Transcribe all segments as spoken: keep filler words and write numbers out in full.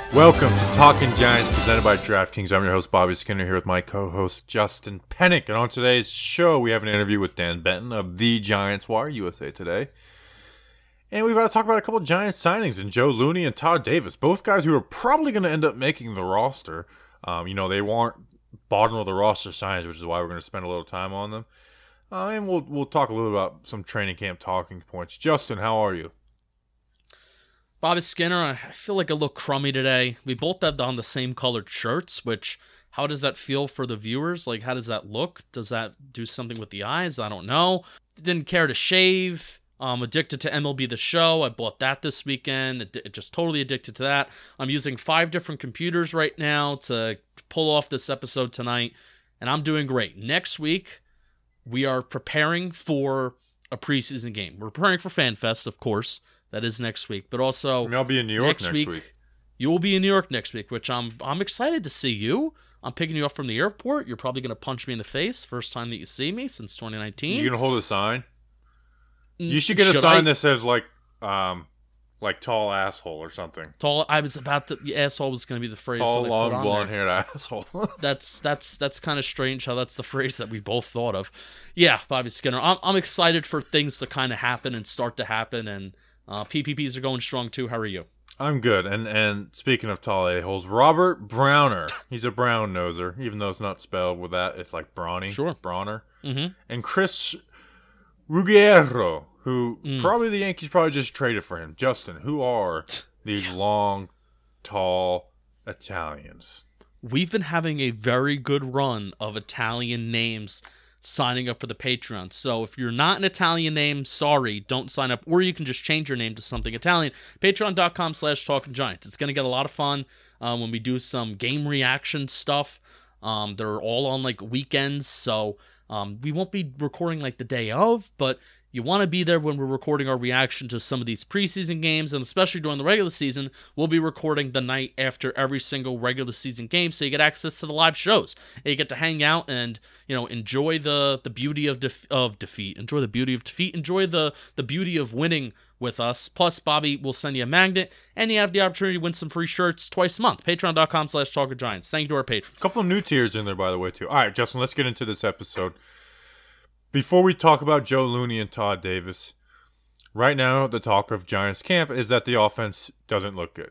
Welcome to Talking Giants, presented by DraftKings. I'm your host, Bobby Skinner, here with my co-host, Justin Pennick. And on today's show, we have an interview with Dan Benton of The Giants Wire, U S A Today. And we've got to talk about a couple of Giants signings, and Joe Looney and Todd Davis, both guys who are probably going to end up making the roster. Um, you know, they weren't bottom of the roster signings, which is why we're going to spend a little time on them. Uh, and we'll we'll talk a little about some training camp talking points. Justin, how are you? Bobby Skinner, I feel like I look crummy today. We both have on the same colored shirts, which, how does that feel for the viewers? Like, how does that look? Does that do something with the eyes? I don't know. Didn't care to shave. I'm addicted to M L B The Show. I bought that this weekend. It, just totally addicted to that. I'm using five different computers right now to pull off this episode tonight, and I'm doing great. Next week, we are preparing for a preseason game. We're preparing for FanFest, of course. That is next week, but also I mean, I'll be in New York next, next week, week. You will be in New York next week, which I'm I'm excited to see you. I'm picking you up from the airport. You're probably going to punch me in the face first time that you see me since twenty nineteen. You gonna hold a sign? You should get a should sign I? that says like, um, like tall asshole or something. Tall. I was about to. Asshole was going to be the phrase. Tall, that I long, put on blonde-haired asshole. that's that's that's kind of strange how that's the phrase that we both thought of. Yeah, Bobby Skinner. I'm I'm excited for things to kind of happen and start to happen, and uh, P P Ps are going strong too. How are you? I'm good. And and speaking of tall a-holes, Robert Browner. He's a brown noser, even though it's not spelled with that. It's like Brawny. Sure. Brawner. Mm-hmm. And Chris Ruggiero, who Mm. probably the Yankees probably just traded for him. Justin, who are these long, tall Italians? We've been having a very good run of Italian names signing up for the Patreon. So if you're not an Italian name, sorry, don't sign up. Or you can just change your name to something Italian. Patreon.com slash Talking Giants. It's going to get a lot of fun um, when we do some game reaction stuff. Um, they're all on like weekends, so um, we won't be recording like the day of, but you want to be there when we're recording our reaction to some of these preseason games, and especially during the regular season, we'll be recording the night after every single regular season game, so you get access to the live shows. And you get to hang out and, you know, enjoy the the beauty of def- of defeat, enjoy the beauty of defeat, enjoy the the beauty of winning with us. Plus, Bobby will send you a magnet, and you have the opportunity to win some free shirts twice a month. Patreon.com slash Talking Giants. Thank you to our patrons. A couple of new tiers in there, by the way, too. All right, Justin, let's get into this episode. Before we talk about Joe Looney and Todd Davis, right now the talk of Giants camp is that the offense doesn't look good.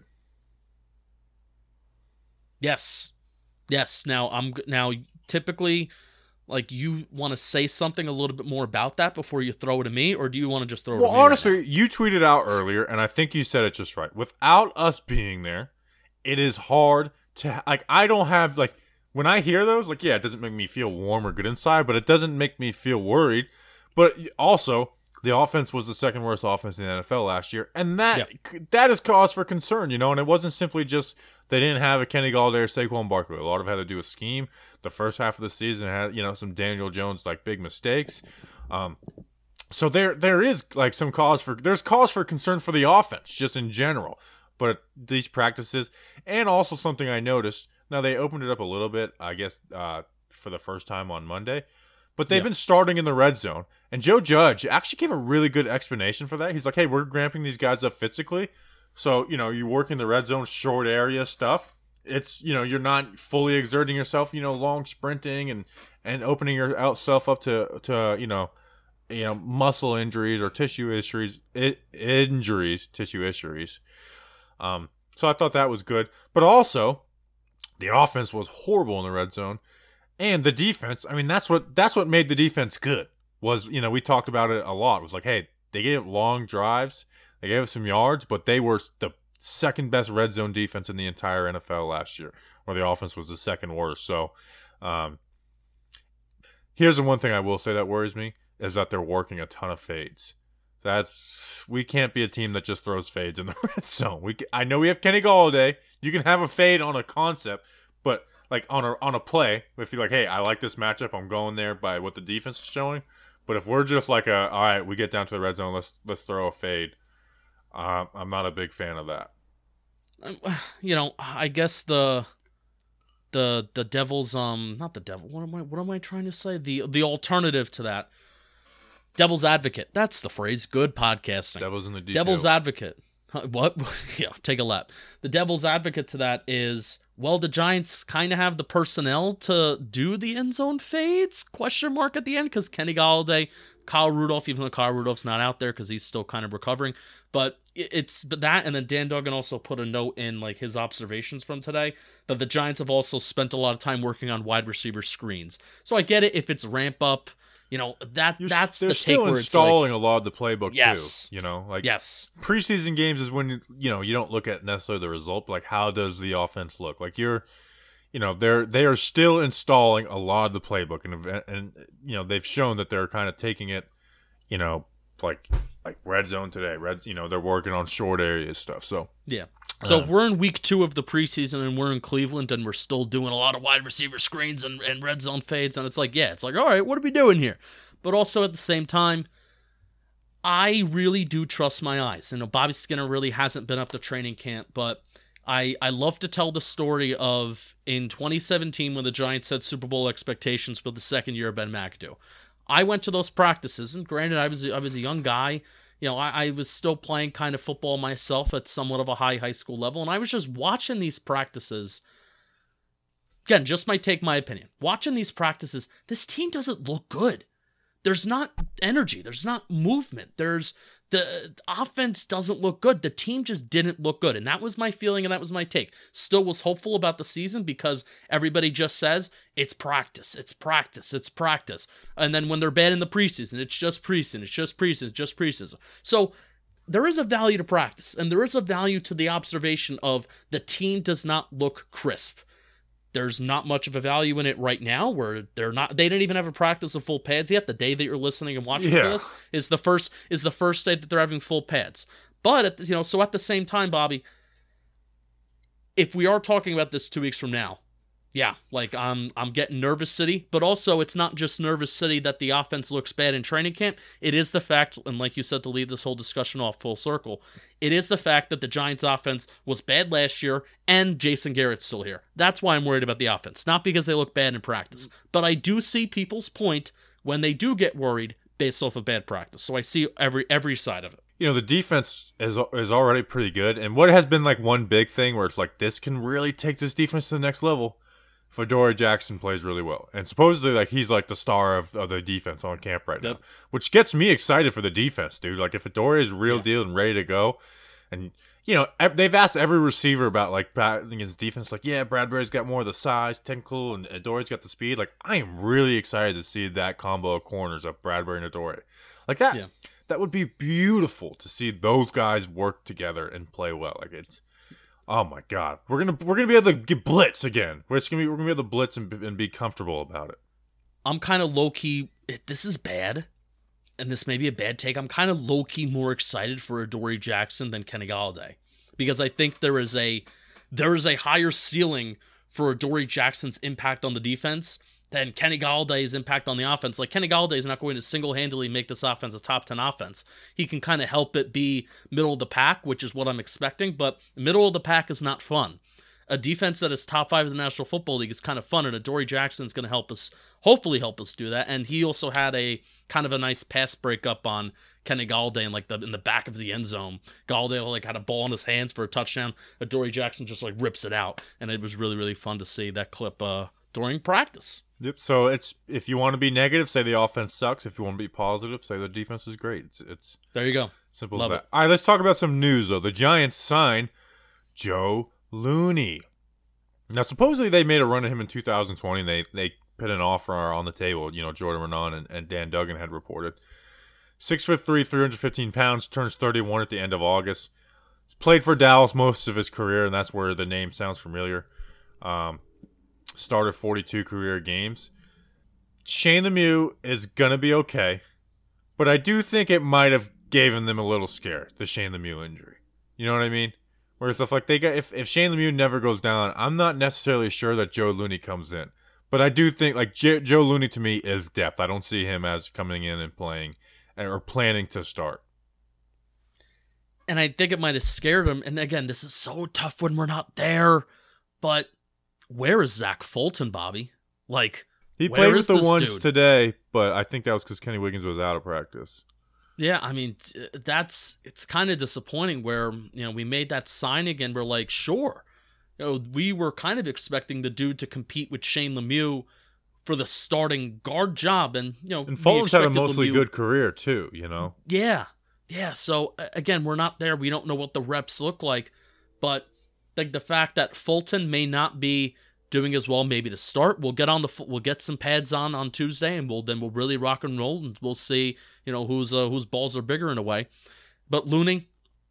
Yes. Yes. Now, I'm now typically, like, you want to say something a little bit more about that before you throw it to me, or do you want to just throw it well, to me? Well, honestly, right you tweeted out earlier, and I think you said it just right. Without us being there, it is hard to, like, I don't have, like, when I hear those, like, yeah, it doesn't make me feel warm or good inside, but it doesn't make me feel worried. But also, the offense was the second worst offense in the N F L last year, and that yeah. that is cause for concern, you know, and it wasn't simply just they didn't have a Kenny Galladay or Saquon Barkley. A lot of it had to do with scheme. The first half of the season had, you know, some Daniel Jones, like, big mistakes. Um, so there there is, like, some cause for, there's cause for concern for the offense, just in general. But these practices, and also something I noticed, now, they opened it up a little bit, I guess, uh, for the first time on Monday. But they've yeah. been starting in the red zone. And Joe Judge actually gave a really good explanation for that. He's like, hey, we're ramping these guys up physically. So, you know, you work in the red zone, short area stuff. It's, you know, you're not fully exerting yourself, you know, long sprinting and, and opening yourself up to, to, you know, you know, muscle injuries or tissue injuries, it, injuries, tissue injuries. Um, so I thought that was good. But also, the offense was horrible in the red zone, and the defense, I mean, that's what that's what made the defense good. Was, you know, we talked about it a lot. It was like, hey, they gave long drives, they gave us some yards, but they were the second best red zone defense in the entire N F L last year, where the offense was the second worst. So, um, here's the one thing I will say that worries me is that they're working a ton of fades. That's we can't be a team that just throws fades in the red zone. We I know we have Kenny Galladay. You can have a fade on a concept, but like on a on a play, if you're like, hey, I like this matchup, I'm going there by what the defense is showing. But if we're just like a, all right, we get down to the red zone, let's let's throw a fade. Uh, I'm not a big fan of that. You know, I guess the the the devil's um not the devil. What am I what am I trying to say? The the alternative to that. Devil's advocate. That's the phrase. Good podcasting. Devil's in the details. Devil's advocate. What? Yeah, take a lap. The devil's advocate to that is, well, the Giants kind of have the personnel to do the end zone fades? Question mark at the end, because Kenny Golladay, Kyle Rudolph, even though Kyle Rudolph's not out there because he's still kind of recovering. But it's but that, and then Dan Duggan also put a note in like his observations from today that the Giants have also spent a lot of time working on wide receiver screens. So I get it if it's ramp up. You know, that You're, that's they're the take still where installing it's like, a lot of the playbook yes, too. You know, like yes, preseason games is when you know you don't look at necessarily the result, but like how does the offense look? Like you're, you know, they're they are still installing a lot of the playbook, and and you know they've shown that they're kind of taking it, you know, like like red zone today, red. You know, they're working on short area stuff. So yeah. So uh, if we're in week two of the preseason and we're in Cleveland and we're still doing a lot of wide receiver screens and, and red zone fades, and it's like, yeah, it's like, all right, what are we doing here? But also at the same time, I really do trust my eyes. You know, Bobby Skinner really hasn't been up to training camp, but I I love to tell the story of in twenty seventeen when the Giants had Super Bowl expectations for the second year of Ben McAdoo. I went to those practices, and granted, I was I was a young guy. You know, I, I was still playing kind of football myself at somewhat of a high high school level, and I was just watching these practices. Again, just my take, my opinion. Watching these practices, this team doesn't look good. There's not energy. There's not movement. There's the offense doesn't look good. The team just didn't look good. And that was my feeling and that was my take. Still was hopeful about the season because everybody just says it's practice. It's practice. It's practice. And then when they're bad in the preseason, it's just preseason. It's just preseason. It's just preseason. So there is a value to practice and there is a value to the observation of the team does not look crisp. There's not much of a value in it right now where they're not they didn't even have a practice of full pads yet. The day that you're listening and watching yeah. for this is the first is the first day that they're having full pads. But at the, you know, so at the same time, Bobby, if we are talking about this two weeks from now, yeah, like I'm I'm getting nervous city, but also it's not just nervous city that the offense looks bad in training camp. It is the fact, and like you said, to lead this whole discussion off full circle, it is the fact that the Giants offense was bad last year and Jason Garrett's still here. That's why I'm worried about the offense, not because they look bad in practice. But I do see people's point when they do get worried based off of bad practice. So I see every every side of it. You know, the defense is is already pretty good, and what has been like one big thing where it's like this can really take this defense to the next level. Adoree Jackson plays really well. And supposedly, like, he's like the star of, of the defense on camp right yep. now. Which gets me excited for the defense, dude. Like, if Adoree is real yeah. deal and ready to go, and, you know, ev- they've asked every receiver about, like, battling his defense. Like, yeah, Bradbury's got more of the size, technical, and Adoree's got the speed. Like, I am really excited to see that combo of corners of Bradbury and Adoree. Like, that, yeah. that would be beautiful to see those guys work together and play well. Like, it's... Oh my God, we're gonna we're gonna be able to get blitz again. We're just gonna be we're gonna be able to blitz and, and be comfortable about it. I'm kind of low key. This is bad, and this may be a bad take. I'm kind of low key more excited for Adoree Jackson than Kenny Golladay because I think there is a there is a higher ceiling for Adoree Jackson's impact on the defense than Kenny Galladay's impact on the offense. Like, Kenny Golladay is not going to single-handedly make this offense a top ten offense. He can kind of help it be middle of the pack, which is what I'm expecting, but middle of the pack is not fun. A defense that is top five of the National Football League is kind of fun, and Adoree Jackson is going to help us, hopefully help us do that, and he also had a kind of a nice pass breakup on Kenny Golladay in, like, the in the back of the end zone. Golladay, like, had a ball in his hands for a touchdown. Adoree Jackson just, like, rips it out, and it was really, really fun to see that clip uh, during practice. Yep. So it's if you want to be negative, say the offense sucks. If you want to be positive, say the defense is great. It's it's there. You go. Simple Love as that. It. All right, let's talk about some news though. The Giants sign Joe Looney. Now, supposedly they made a run at him in two thousand twenty. And they they put an offer on the table. You know, Jordan Renan and, and Dan Duggan had reported. Six foot three, three hundred fifteen pounds. Turns thirty-one at the end of August. He's played for Dallas most of his career, and that's where the name sounds familiar. Um. Started forty-two career games. Shane Lemieux is going to be okay, but I do think it might have given them a little scare, the Shane Lemieux injury. You know what I mean? Where stuff like they got, if, if Shane Lemieux never goes down, I'm not necessarily sure that Joe Looney comes in. But I do think, like, J- Joe Looney to me is depth. I don't see him as coming in and playing or planning to start. And I think it might have scared him. And again, this is so tough when we're not there, but where is Zach Fulton, Bobby? Like, he played with the ones dude? today, but I think that was because Kenny Wiggins was out of practice. Yeah, I mean, that's it's kind of disappointing where, you know, we made that signing and we're like, sure. You know, we were kind of expecting the dude to compete with Shane Lemieux for the starting guard job. And, you know, And Fulton's had a mostly Lemieux, good career, too, you know? Yeah. Yeah. So, again, we're not there. We don't know what the reps look like. But like the fact that Fulton may not be doing as well, maybe to start, we'll get on the we'll get some pads on on Tuesday, and we'll then we'll really rock and roll, and we'll see, you know, whose uh, whose balls are bigger in a way. But Looney,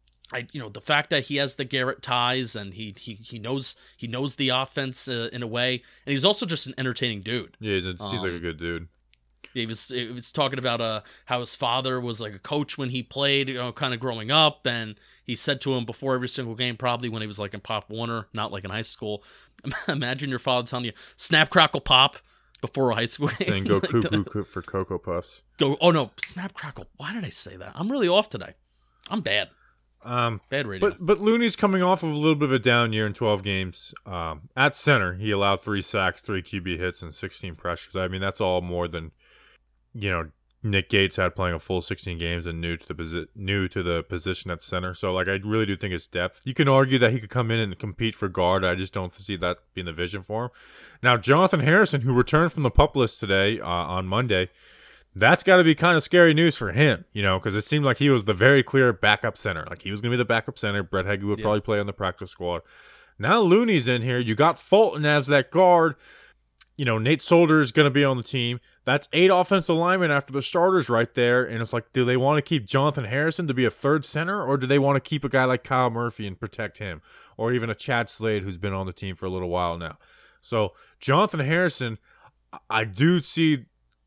I you know the fact that he has the Garrett ties and he he he knows he knows the offense uh, in a way, and he's also just an entertaining dude. Yeah, he seems um, like a good dude. He was he was talking about uh how his father was like a coach when he played, you know, kind of growing up, and he said to him before every single game, probably when he was like in Pop Warner, not like in high school. Imagine your father telling you snap crackle pop before a high school game. Then go like, cuckoo for Cocoa Puffs. Go oh no snap crackle. Why did I say that? I'm really off today. I'm bad. Um, bad radio. But but Looney's coming off of a little bit of a down year in twelve games. Um, at center, he allowed three sacks, three Q B hits, and sixteen pressures. I mean, that's all more than, you know, Nick Gates had playing a full sixteen games and new to the posi- new to the position at center. So, like, I really do think it's depth. You can argue that he could come in and compete for guard. I just don't see that being the vision for him. Now, Jonathan Harrison, who returned from the PUP list today uh, on Monday, that's got to be kind of scary news for him, you know, because it seemed like he was the very clear backup center. Like, he was going to be the backup center. Brett Heggie would yeah. probably play on the practice squad. Now Looney's in here. You got Fulton as that guard. You know, Nate Solder is going to be on the team. That's eight offensive linemen after the starters right there. And it's like, do they want to keep Jonathan Harrison to be a third center, or do they want to keep a guy like Kyle Murphy and protect him, or even a Chad Slade who's been on the team for a little while now? So Jonathan Harrison, I do see,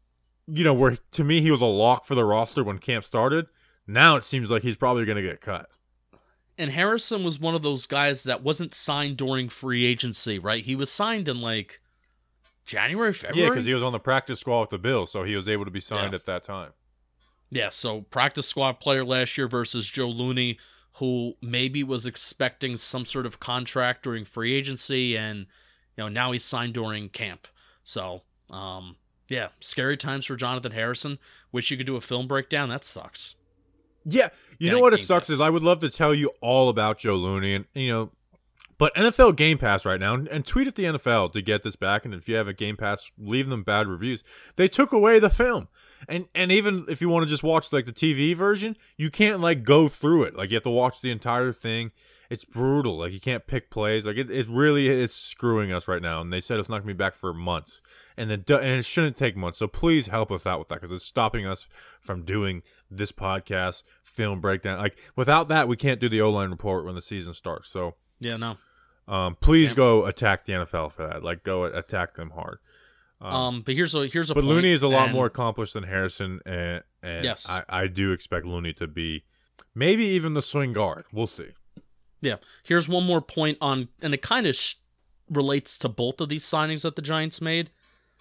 you know, where to me he was a lock for the roster when camp started. Now it seems like he's probably going to get cut. And Harrison was one of those guys that wasn't signed during free agency, right? He was signed in like January, February? Yeah, because he was on the practice squad with the Bills, so he was able to be signed yeah. at that time. Yeah, so practice squad player last year versus Joe Looney, who maybe was expecting some sort of contract during free agency, and you know now he's signed during camp. So, um, yeah, scary times for Jonathan Harrison. Wish you could do a film breakdown. That sucks. Yeah, you yeah, know what it Game sucks Pass. is I would love to tell you all about Joe Looney, and you know, but N F L Game Pass right now, and, and tweet at the N F L to get this back. And if you have a Game Pass, leave them bad reviews. They took away the film, and and even if you want to just watch like the T V version, you can't like go through it. Like you have to watch the entire thing. It's brutal. Like you can't pick plays. Like it, it really is screwing us right now. And they said it's not gonna be back for months, and then and it shouldn't take months. So please help us out with that because it's stopping us from doing this podcast, film breakdown. Like without that, we can't do the O-line report when the season starts. So yeah, no. Um, please Damn. go attack the N F L for that. Like go attack them hard. Um, um but here's a here's a. But point, Looney is a lot and, more accomplished than Harrison, and, and yes, I, I do expect Looney to be maybe even the swing guard. We'll see. Yeah. Here's one more point on, and it kind of sh- relates to both of these signings that the Giants made.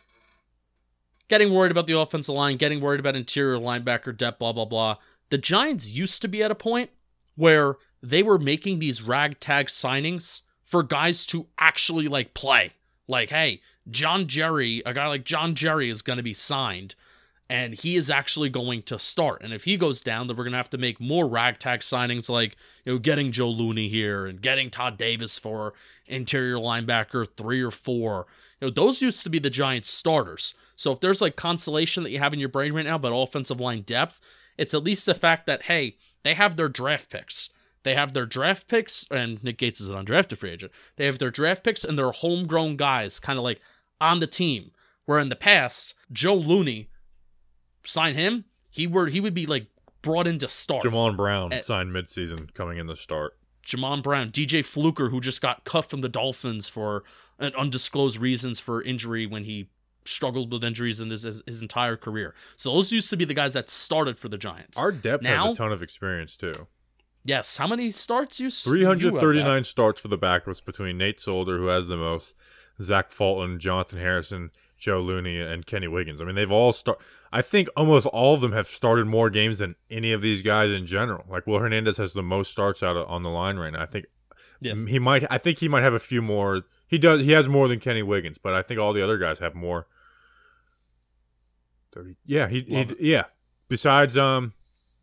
Getting worried about the offensive line, getting worried about interior linebacker depth, blah, blah, blah. The Giants used to be at a point where they were making these ragtag signings for guys to actually, like, play. Like, hey, John Jerry, a guy like John Jerry is going to be signed, and he is actually going to start. And if he goes down, then we're going to have to make more ragtag signings like, you know, getting Joe Looney here and getting Todd Davis for interior linebacker three or four. You know, those used to be the Giants starters. So if there's like consolation that you have in your brain right now about offensive line depth, it's at least the fact that, hey, they have their draft picks. They have their draft picks, and Nick Gates is an undrafted free agent. They have their draft picks and their homegrown guys kind of like on the team. Where in the past, Joe Looney, sign him, he were he would be like brought in to start. Jamon Brown At, signed midseason coming in to start. Jamon Brown, D J Fluker, who just got cut from the Dolphins for an undisclosed reasons for injury when he struggled with injuries in his, his his entire career. So those used to be the guys that started for the Giants. Our depth now, has a ton of experience too. Yes, how many starts you? three hundred thirty-nine starts for the backups between Nate Solder, who has the most, Zach Fulton, Jonathan Harrison, Joe Looney, and Kenny Wiggins. I mean, they've all start. I think almost all of them have started more games than any of these guys in general. Like Will Hernandez has the most starts out of, on the line right now. I think yeah. he might. I think he might have a few more. He does. He has more than Kenny Wiggins, but I think all the other guys have more. Thirty. Yeah. He. he yeah. Besides, um,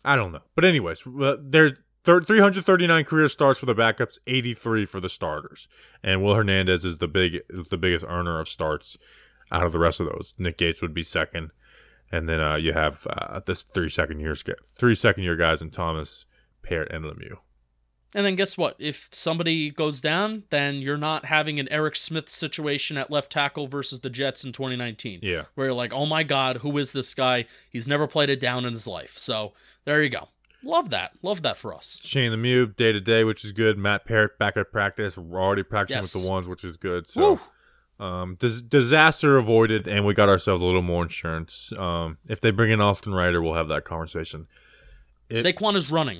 I don't know. But anyways, uh, there's three hundred thirty-nine career starts for the backups, eighty-three for the starters. And Will Hernandez is the big is the biggest earner of starts out of the rest of those. Nick Gates would be second. And then uh, you have uh, this three second years three second year guys in Thomas, Parrott, and Lemieux. And then guess what? If somebody goes down, then you're not having an Eric Smith situation at left tackle versus the Jets in twenty nineteen. Yeah. Where you're like, oh my God, who is this guy? He's never played it down in his life. So there you go. Love that. Love that for us. Shane Lemieux, day to day, which is good. Matt Parrott back at practice. We're already practicing Yes. with the ones, which is good. So um, dis- disaster avoided, and we got ourselves a little more insurance. Um, if they bring in Austin Ryder, we'll have that conversation. It, Saquon is running.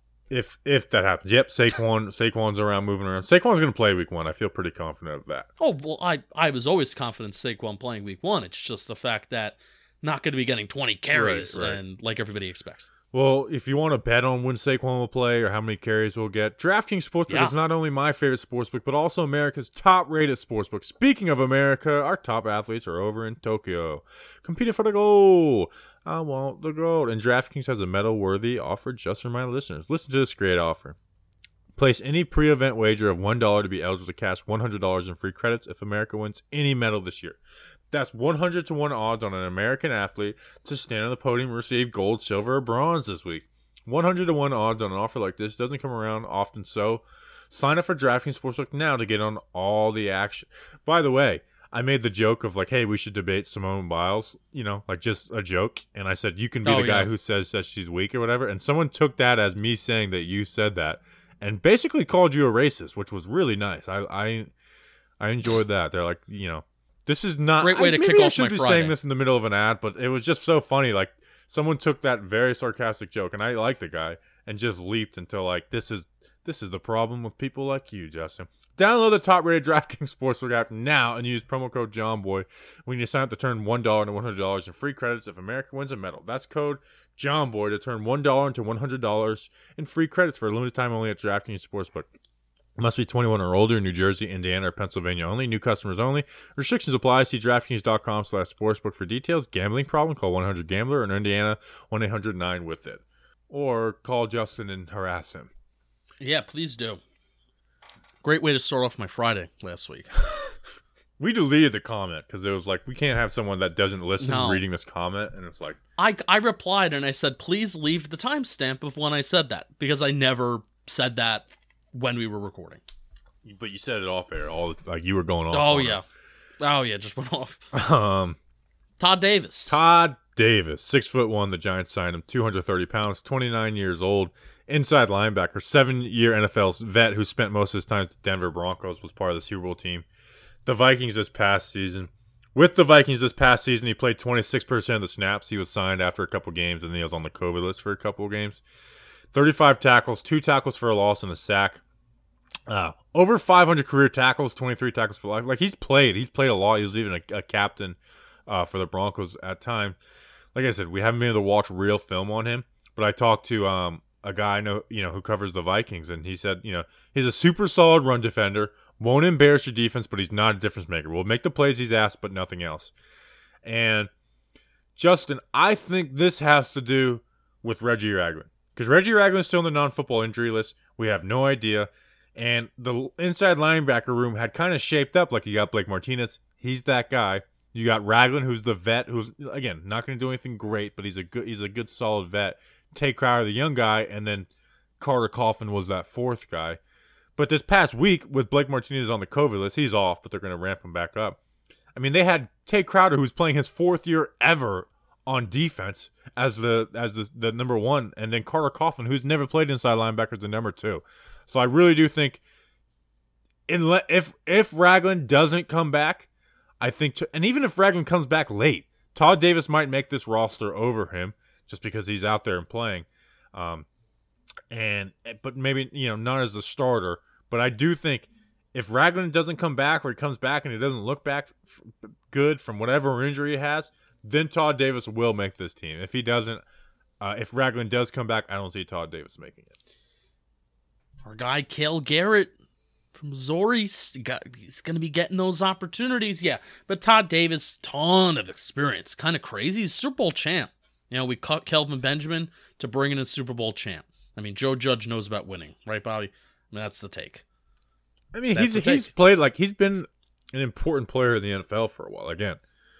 If if that happens, yep. Saquon Saquon's around, moving around. Saquon's going to play week one. I feel pretty confident of that. Oh, well, I, I was always confident Saquon playing week one. It's just the fact that not going to be getting twenty carries Right, right. and like everybody expects. Well, if you want to bet on when Saquon will play or how many carries we'll get, DraftKings Sportsbook Yeah. is not only my favorite sportsbook, but also America's top-rated sportsbook. Speaking of America, our top athletes are over in Tokyo, competing for the gold. I want the gold. And DraftKings has a medal-worthy offer just for my listeners. Listen to this great offer. Place any pre-event wager of one dollar to be eligible to cash one hundred dollars in free credits if America wins any medal this year. That's one hundred to one odds on an American athlete to stand on the podium and receive gold, silver, or bronze this week. one hundred to one odds on an offer like this doesn't come around often, so sign up for DraftKings Sportsbook now to get on all the action. By the way, I made the joke of like, hey, we should debate Simone Biles, you know, like just a joke. And I said, you can be Oh, the guy yeah. who says that she's weak or whatever. And someone took that as me saying that you said that and basically called you a racist, which was really nice. I I, I enjoyed that. They're like, you know, this is not Great way I, to maybe kick I off should my be Friday. saying this in the middle of an ad, but it was just so funny. Like someone took that very sarcastic joke, and I like the guy, and just leaped into like this is this is the problem with people like you, Justin. Download the top-rated DraftKings Sportsbook app now and use promo code JOHNBOY when you sign up to turn one dollar into one hundred dollars in free credits if America wins a medal. That's code JOHNBOY to turn one dollar into one hundred dollars in free credits for a limited time only at DraftKings Sportsbook. Must be twenty-one or older in New Jersey, Indiana, or Pennsylvania only. New customers only. Restrictions apply. See DraftKings.com slash sportsbook for details. Gambling problem? Call one hundred gambler or in Indiana, one eight hundred nine with it. Or call Justin and harass him. Yeah, please do. Great way to start off my Friday last week. We deleted the comment because it was like, we can't have someone that doesn't listen No. reading this comment. And it's like, I, I replied and I said, please leave the timestamp of when I said that, because I never said that when we were recording. but you said it off air. All like you were going off. Oh, on yeah. Oh, yeah, just went off. it. Um, Todd Davis. Todd Davis, six foot one. The Giants signed him, two hundred thirty pounds, twenty-nine years old, inside linebacker, seven year N F L vet who spent most of his time with the Denver Broncos, was part of the Super Bowl team. The Vikings this past season. With the Vikings this past season, he played twenty-six percent of the snaps. He was signed after a couple games, and then he was on the COVID list for a couple of games. thirty-five tackles, two tackles for a loss and a sack. Uh, over five hundred career tackles, twenty-three tackles for life. Like, he's played. He's played a lot. He was even a, a captain uh, for the Broncos at time. Like I said, we haven't been able to watch real film on him, but I talked to um, a guy I know, you know, who covers the Vikings, and he said, you know, he's a super solid run defender, won't embarrass your defense, but he's not a difference maker. Will make the plays he's asked, but nothing else. And Justin, I think this has to do with Reggie Ragland, because Reggie Ragland's still in the non-football injury list. We have no idea. And the inside linebacker room had kind of shaped up like you got Blake Martinez. He's that guy. You got Ragland, who's the vet, who's, again, not going to do anything great, but he's a good, he's a good, solid vet. Tate Crowder, the young guy, and then Carter Coughlin was that fourth guy. But this past week, with Blake Martinez on the COVID list, he's off, but they're going to ramp him back up. I mean, they had Tate Crowder, who's playing his fourth year ever on defense, as the as the, the number one, and then Carter Coughlin, who's never played inside linebacker, as the number two. So I really do think, in if if Ragland doesn't come back, I think, to, and even if Ragland comes back late, Todd Davis might make this roster over him just because he's out there and playing. Um, and but maybe, you know, not as a starter. But I do think if Ragland doesn't come back, or he comes back and he doesn't look back f- good from whatever injury he has, then Todd Davis will make this team. If he doesn't, uh, if Ragland does come back, I don't see Todd Davis making it. Our guy, Cale Garrett from Missouri, he's going to be getting those opportunities. Yeah, but Todd Davis, ton of experience. Kind of crazy. He's Super Bowl champ. You know, we cut Kelvin Benjamin to bring in a Super Bowl champ. I mean, Joe Judge knows about winning, right, Bobby? I mean, that's the take. I mean, That's he's the he's take. played like he's been an important player in the N F L for a while. Again,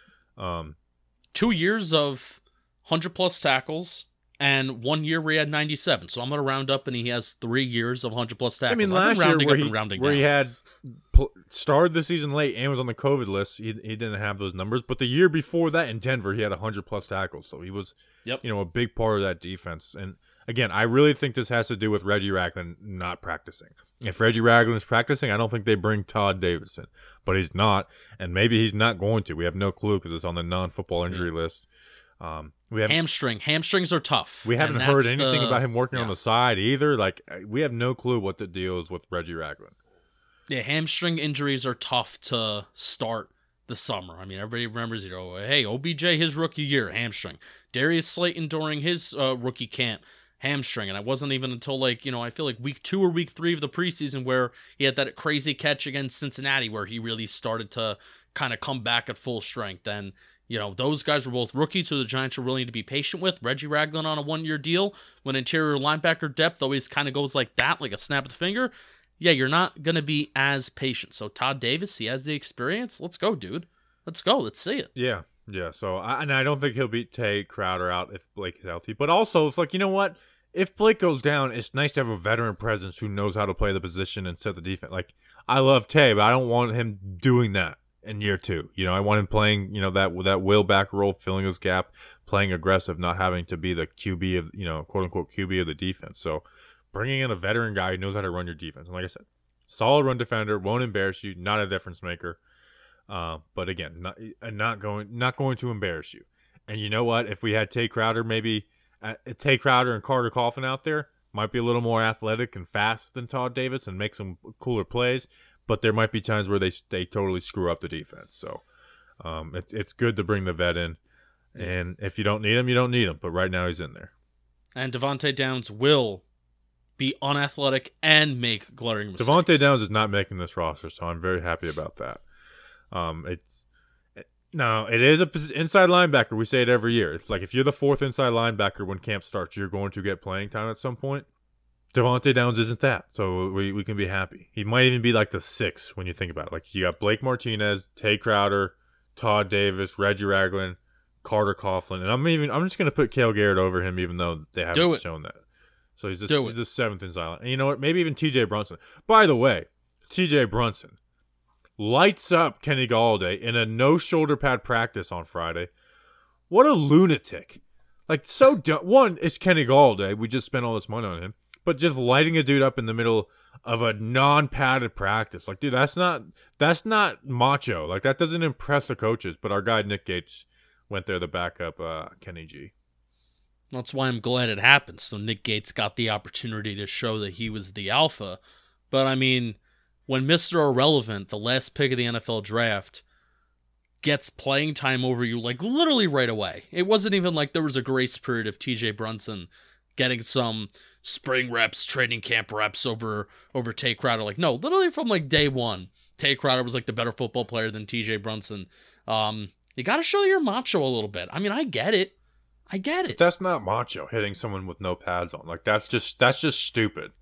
um, Two years of one hundred plus tackles and one year where he had ninety-seven. So I'm going to round up and he has three years of one hundred plus tackles. I mean, I've been last year rounding where up he, and rounding where down. he had pl- started the season late and was on the COVID list, he he didn't have those numbers. But the year before that in Denver, he had one hundred plus tackles. So he was, Yep. you know, a big part of that defense. And again, I really think this has to do with Reggie Ragland not practicing. If Reggie Ragland is practicing, I don't think they bring Todd Davis in. But he's not, and maybe he's not going to. We have no clue because it's on the non-football injury list. Um, we haven't, Hamstring. Hamstrings are tough. we haven't and heard that's anything the- about him working yeah. on the side either. Like, we have no clue what the deal is with Reggie Ragland. Yeah, hamstring injuries are tough to start the summer. I mean, everybody remembers, you know, hey, O B J, his rookie year, hamstring. Darius Slayton during his uh, rookie camp, hamstring. And it wasn't even until, like, you know, I feel like week two or week three of the preseason where he had that crazy catch against Cincinnati where he really started to kind of come back at full strength. And, you know, those guys were both rookies who the Giants are willing to be patient with. Reggie Ragland on a one-year deal when interior linebacker depth always kind of goes like that, like a snap of the finger. Yeah, you're not going to be as patient. So Todd Davis, he has the experience. Let's go, dude. Let's go. Let's see it. Yeah, yeah. So, I, and I don't think he'll beat Tay Crowder out if Blake is healthy. But also, it's like, you know what? If Blake goes down, it's nice to have a veteran presence who knows how to play the position and set the defense. Like, I love Tay, but I don't want him doing that in year two. You know, I want him playing, you know, that that will back role, filling his gap, playing aggressive, not having to be the Q B of, you know, quote unquote Q B of the defense. So, bringing in a veteran guy who knows how to run your defense. And like I said, solid run defender, won't embarrass you, not a difference maker. Uh, but again, not not going not going to embarrass you. And you know what? If we had Tay Crowder, maybe uh, Tay Crowder and Carter Coughlin out there, might be a little more athletic and fast than Todd Davis and make some cooler plays. But there might be times where they they totally screw up the defense. So um, it's it's good to bring the vet in. And if you don't need him, you don't need him. But right now he's in there. And Devontae Downs will be unathletic and make glaring mistakes. Devontae Downs is not making this roster, so I'm very happy about that. Um, it's it, no, it is a pos- inside linebacker. We say it every year. It's like if you're the fourth inside linebacker when camp starts, you're going to get playing time at some point. Devontae Downs isn't that, so we we can be happy. He might even be like the sixth when you think about it. Like you got Blake Martinez, Tay Crowder, Todd Davis, Reggie Ragland, Carter Coughlin, and I'm even I'm just gonna put Cale Garrett over him, even though they haven't shown that. So he's the, he's the seventh inside line. And you know what? Maybe even T J Brunson. By the way, T J Brunson lights up Kenny Galladay in a no shoulder pad practice on Friday. What a lunatic! Like so dumb. One, it's Kenny Galladay. We just spent all this money on him, but just lighting a dude up in the middle of a non-padded practice, like dude, that's not that's not macho. Like that doesn't impress the coaches. But our guy Nick Gates went there to back up uh, Kenny G. That's why I'm glad it happened. So Nick Gates got the opportunity to show that he was the alpha. But I mean, when Mister Irrelevant, the last pick of the N F L draft, gets playing time over you, like literally right away. It wasn't even like there was a grace period of T J Brunson getting some spring reps, training camp reps over over Tay Crowder. Like, no, literally from like day one, Tay Crowder was like the better football player than T J Brunson. Um, you got to show your macho a little bit. I mean, I get it. I get it. But that's not macho, hitting someone with no pads on. Like that's just that's just stupid.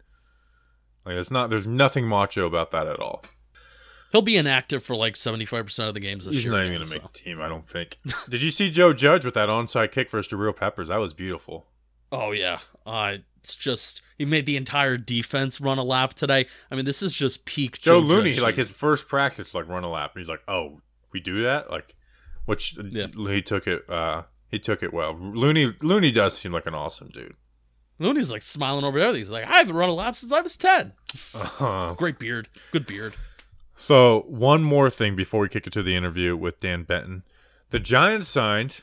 Like it's not. There's nothing macho about that at all. He'll be inactive for like seventy-five percent of the games this He's year. not even going to make the team, I don't think. Did you see Joe Judge with that onside kick versus Jabril Peppers? That was beautiful. Oh, yeah. Uh, it's just, he made the entire defense run a lap today. I mean, this is just peak Joe, Joe Looney, Judge like season. his first practice, like run a lap. And he's like, oh, we do that? Like, which Yeah. he took it, uh, he took it well. Looney, Looney does seem like an awesome dude. Looney's like smiling over there. He's like, I haven't run a lap since I was ten. Uh-huh. Great beard. Good beard. So, one more thing before we kick it to the interview with Dan Benton. The Giants signed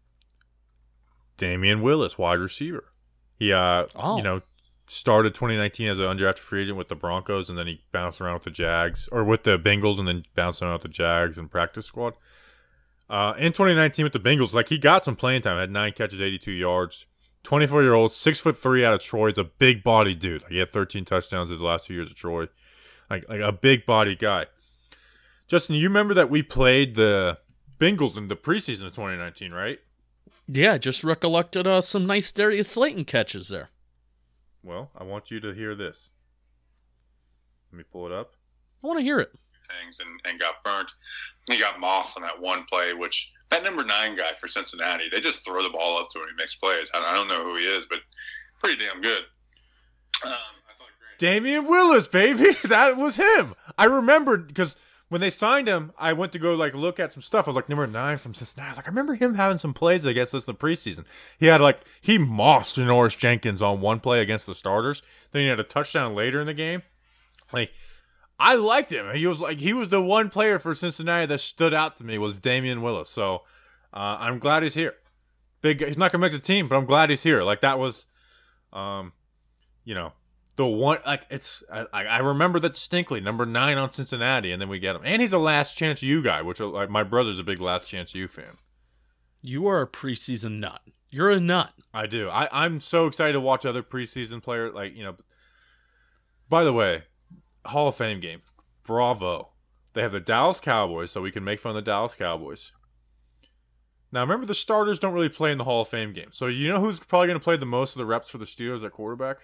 Damian Willis, wide receiver. He, uh, Oh. you know, started twenty nineteen as an undrafted free agent with the Broncos, and then he bounced around with the Jags, or with the Bengals, and then bounced around with the Jags and practice squad. Uh, in twenty nineteen with the Bengals, like, he got some playing time. Had nine catches, eighty-two yards. twenty-four-year-old, six foot three out of Troy. He's a big body dude. Like, he had thirteen touchdowns his last few years at Troy. Like, like a big body guy. Justin, you remember that we played the Bengals in the preseason of twenty nineteen, right? Yeah, I just recollected uh, some nice Darius Slayton catches there. Well, I want you to hear this. Let me pull it up. I want to hear it. Things and, and got burnt. He got mossed on that one play, which that number nine guy for Cincinnati, they just throw the ball up to him. He makes plays. I, I don't know who he is, but pretty damn good. Um, I thought Damian Willis, baby. That was him. I remembered because when they signed him, I went to go like look at some stuff. I was like, number nine from Cincinnati. I was like, I remember him having some plays against us in the preseason. He had like, he mossed Janoris Jenkins on one play against the starters. Then he had a touchdown later in the game. Like, I liked him. He was like, he was the one player for Cincinnati that stood out to me was Damian Willis. So uh, I'm glad he's here. Big, he's not gonna make the team, but I'm glad he's here. Like that was, um, you know, the one. Like it's, I, I remember that distinctly. Number nine on Cincinnati, and then we get him, and he's a Last Chance U guy, which like my brother's a big Last Chance U fan. You are a preseason nut. You're a nut. I do. I I'm so excited to watch other preseason players. Like you know. By the way. Hall of Fame game. Bravo. They have the Dallas Cowboys, so we can make fun of the Dallas Cowboys. Now, remember, the starters don't really play in the Hall of Fame game. So, you know who's probably going to play the most of the reps for the Steelers at quarterback?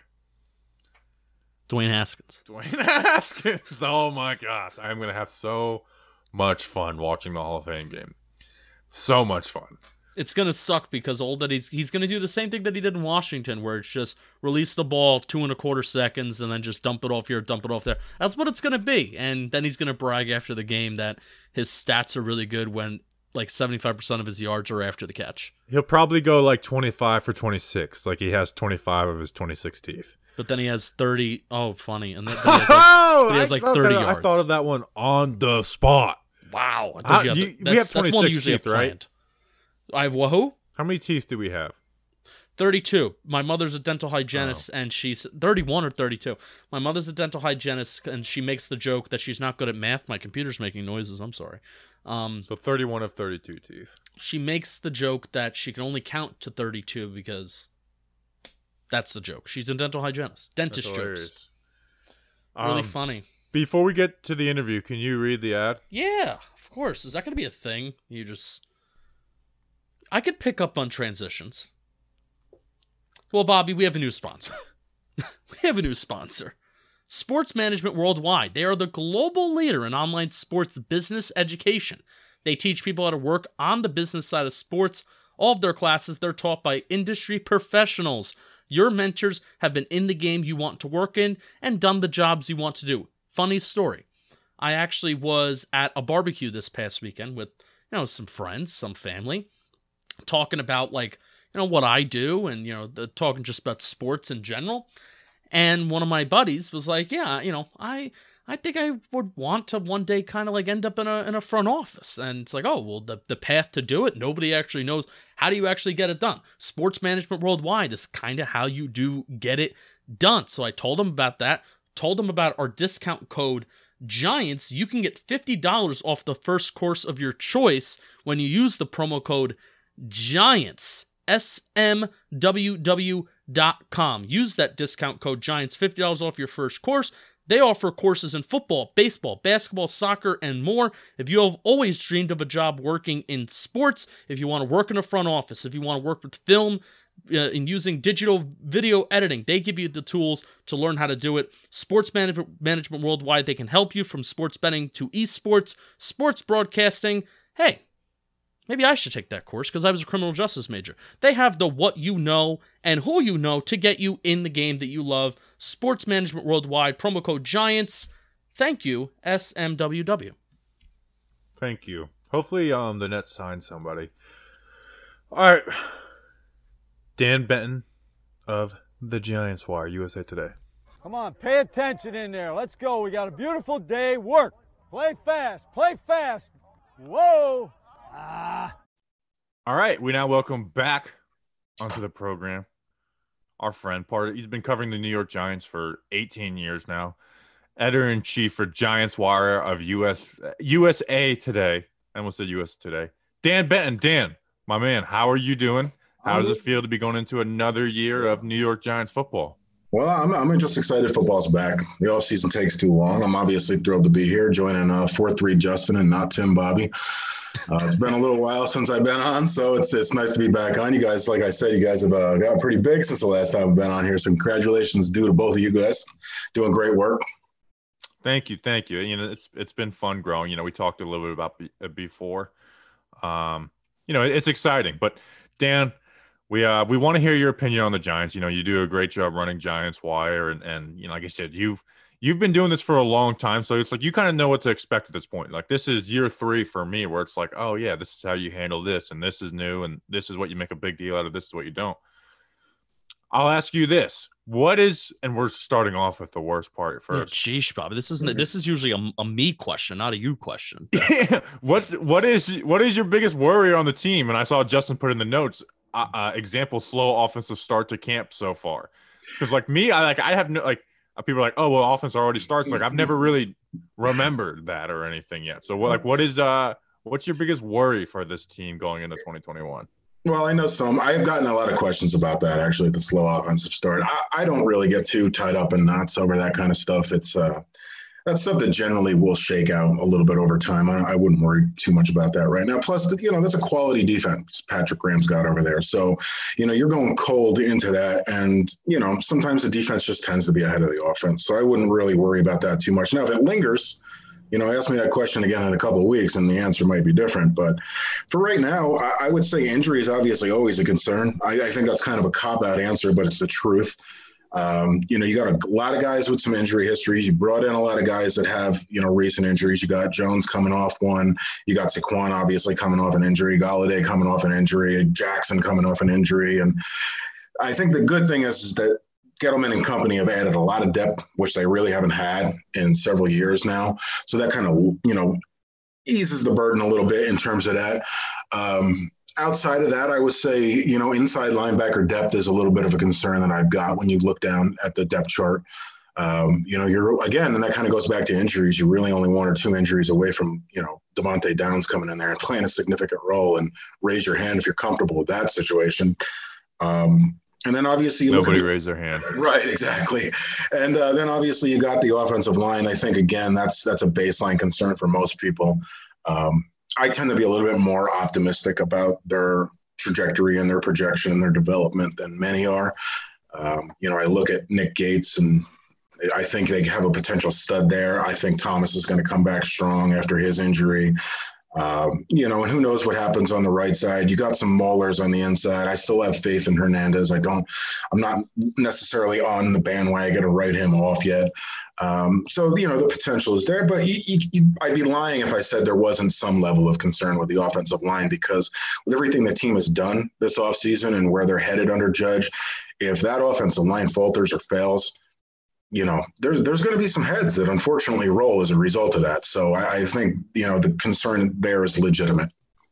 Dwayne Haskins. Dwayne Haskins. Oh, my gosh. I'm going to have so much fun watching the Hall of Fame game. So much fun. It's going to suck because old that he's he's going to do the same thing that he did in Washington where it's just release the ball two and a quarter seconds and then just dump it off here, dump it off there. That's what it's going to be. And then he's going to brag after the game that his stats are really good when like seventy-five percent of his yards are after the catch. He'll probably go like twenty-five for twenty-six. Like he has twenty-five of his twenty-six teeth. But then he has thirty. Oh, funny. And then, then he has like, oh, he has like thirty that, yards. I thought of that one on the spot. Wow. I How, you have you, to, we have that's, that's one twenty-six usually teeth, right? planned. I have wahoo? How many teeth do we have? thirty-two. My mother's a dental hygienist, oh. and she's thirty-one or thirty-two. My mother's a dental hygienist, and she makes the joke that she's not good at math. My computer's making noises. I'm sorry. Um, so thirty-one of thirty-two teeth. She makes the joke that she can only count to thirty-two because that's the joke. She's a dental hygienist. Dentist jokes. Really um, funny. Before we get to the interview, can you read the ad? Yeah, of course. Is that going to be a thing? You just... I could pick up on transitions. Well, Bobby, we have a new sponsor. we have a new sponsor. Sports Management Worldwide. They are the global leader in online sports business education. They teach people how to work on the business side of sports. All of their classes, they're taught by industry professionals. Your mentors have been in the game you want to work in and done the jobs you want to do. Funny story. I actually was at a barbecue this past weekend with, you know, some friends, some family, talking about like, you know, what I do and, you know, the, talking just about sports in general. And one of my buddies was like, yeah, you know, I I think I would want to one day kind of like end up in a in a front office. And it's like, oh, well, the, the path to do it, nobody actually knows. How do you actually get it done? Sports Management Worldwide is kind of how you do get it done. So I told him about that, told him about our discount code Giants. You can get fifty dollars off the first course of your choice when you use the promo code Giants, S M W W dot com. Use that discount code Giants, fifty dollars off your first course. They offer courses in football, baseball, basketball, soccer, and more. If you have always dreamed of a job working in sports, if you want to work in a front office, if you want to work with film, uh, in using digital video editing, they give you the tools to learn how to do it. Sports Management, Management Worldwide, they can help you from sports betting to esports, sports broadcasting. Hey, maybe I should take that course because I was a criminal justice major. They have the what you know and who you know to get you in the game that you love. Sports Management Worldwide, promo code Giants. Thank you, S M W W. Thank you. Hopefully um, the Nets sign somebody. All right. Dan Benton of the Giants Wire, U S A Today. Come on, pay attention in there. Let's go. We got a beautiful day. Work. Play fast. Play fast. Whoa. Ah. All right, we now welcome back onto the program our friend, part of, he's been covering the New York Giants for eighteen years now, editor-in-chief for Giants Wire of U S U S A Today. I almost said U S Today. Dan Benton. Dan, my man, how are you doing? How does it feel to be going into another year of New York Giants football? Well, I'm, I'm just excited football's back. The offseason takes too long. I'm obviously thrilled to be here, joining uh, four three Justin and not Tim Bobby. Uh, it's been a little while since I've been on, so it's it's nice to be back on. You guys, like I said, you guys have uh, got pretty big since the last time I've been on here. So congratulations due to both of you guys, doing great work. Thank you, thank you. You know, it's it's been fun growing. You know, we talked a little bit about be, uh, before. Um, you know, it's exciting. But Dan, we uh we want to hear your opinion on the Giants. You know, you do a great job running Giants Wire, and and you know, like I said, you've you've been doing this for a long time, so it's like you kind of know what to expect at this point. Like this is year three for me, where it's like, oh yeah, this is how you handle this, and this is new, and this is what you make a big deal out of. This is what you don't. I'll ask you this: what is, and we're starting off with the worst part first. Yeah, sheesh, Bobby. This isn't. This is usually a, a me question, not a you question. what what is what is your biggest worry on the team? And I saw Justin put in the notes. Uh, uh, example: slow offensive start to camp so far. Because like me, I like I have no like. People are like, oh, well, offense already starts. Like, I've never really remembered that or anything yet. So, what, like, what is uh, what's your biggest worry for this team going into twenty twenty-one? Well, I know some. I've gotten a lot of questions about that, actually, the slow offensive start. I, I don't really get too tied up in knots over that kind of stuff. It's uh, that's stuff that generally will shake out a little bit over time. I, I wouldn't worry too much about that right now. Plus, you know, that's a quality defense Patrick Graham's got over there. So, you know, you're going cold into that. And, you know, sometimes the defense just tends to be ahead of the offense. So I wouldn't really worry about that too much. Now, if it lingers, you know, ask me that question again in a couple of weeks and the answer might be different. But for right now, I, I would say injury is obviously always a concern. I, I think that's kind of a cop-out answer, but it's the truth. Um, you know, you got a lot of guys with some injury histories. You brought in a lot of guys that have, you know, recent injuries. You got Jones coming off one. You got Saquon obviously coming off an injury. Golladay coming off an injury. Jackson coming off an injury. And I think the good thing is, is that Gettleman and company have added a lot of depth, which they really haven't had in several years now. So that kind of, you know, eases the burden a little bit in terms of that. Um, Outside of that, I would say, you know, inside linebacker depth is a little bit of a concern that I've got when you look down at the depth chart. Um, you know, you're, again, and that kind of goes back to injuries. You're really only one or two injuries away from, you know, Devontae Downs coming in there and playing a significant role, and raise your hand if you're comfortable with that situation. Um, and then obviously – Nobody raised their hand. Right, exactly. And uh, then obviously you got the offensive line. I think, again, that's that's a baseline concern for most people. Um I tend to be a little bit more optimistic about their trajectory and their projection and their development than many are. Um, you know, I look at Nick Gates and I think they have a potential stud there. I think Thomas is going to come back strong after his injury. Um, you know, and who knows what happens on the right side. You got some maulers on the inside. I still have faith in Hernandez. I don't, I'm not necessarily on the bandwagon to write him off yet. Um, so, you know, the potential is there, but you, you, you, I'd be lying if I said there wasn't some level of concern with the offensive line, because with everything the team has done this offseason and where they're headed under Judge, if that offensive line falters or fails, you know, there's there's going to be some heads that unfortunately roll as a result of that. So I, I think, you know, the concern there is legitimate.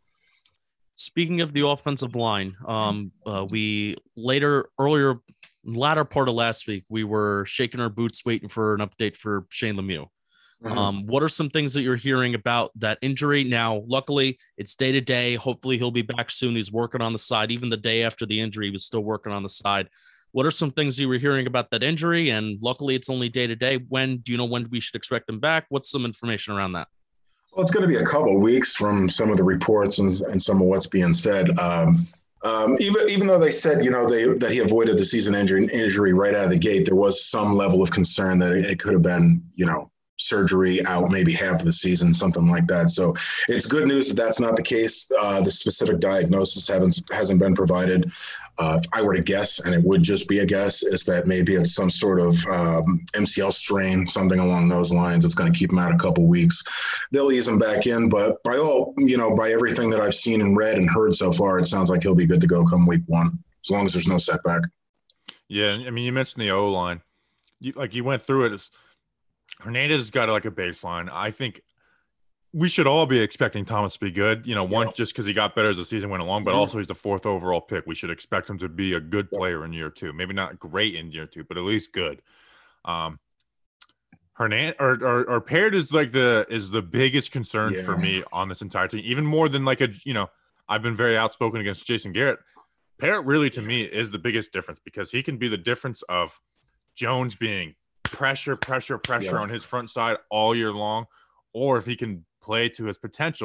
Speaking of the offensive line, um, uh, we later, earlier, latter part of last week, we were shaking our boots waiting for an update for Shane Lemieux. Mm-hmm. Um, what are some things that you're hearing about that injury? Now, luckily, it's day to day. Hopefully he'll be back soon. He's working on the side. Even the day after the injury, he was still working on the side. What are some things you were hearing about that injury? And luckily, it's only day to day. When do you know when we should expect him back? What's some information around that? Well, it's going to be a couple of weeks from some of the reports and, and some of what's being said. Um, um, even even though they said, you know, they that he avoided the season injury injury right out of the gate, there was some level of concern that it, it could have been, you know, surgery out maybe half of the season, something like that. So it's good news that that's not the case. Uh, the specific diagnosis haven't hasn't been provided. Uh, if I were to guess, and it would just be a guess, is that maybe it's some sort of um, M C L strain, something along those lines. It's going to keep him out a couple weeks. They'll ease him back in, but by all, you know, by everything that I've seen and read and heard so far, it sounds like he'll be good to go come week one, as long as there's no setback. Yeah, I mean, you mentioned the O line, you, like you went through it. It's, Hernandez has got like a baseline. I think we should all be expecting Thomas to be good. You know, one, yeah. just because he got better as the season went along, but yeah. also he's the fourth overall pick. We should expect him to be a good player in year two. Maybe not great in year two, but at least good. Um, Hernandez or or, or Parrott is like the is the biggest concern yeah. for me on this entire team, even more than like a you know. I've been very outspoken against Jason Garrett. Parrott really to me is the biggest difference because he can be the difference of Jones being pressure, pressure, pressure yeah. on his front side all year long, or if he can play to his potential,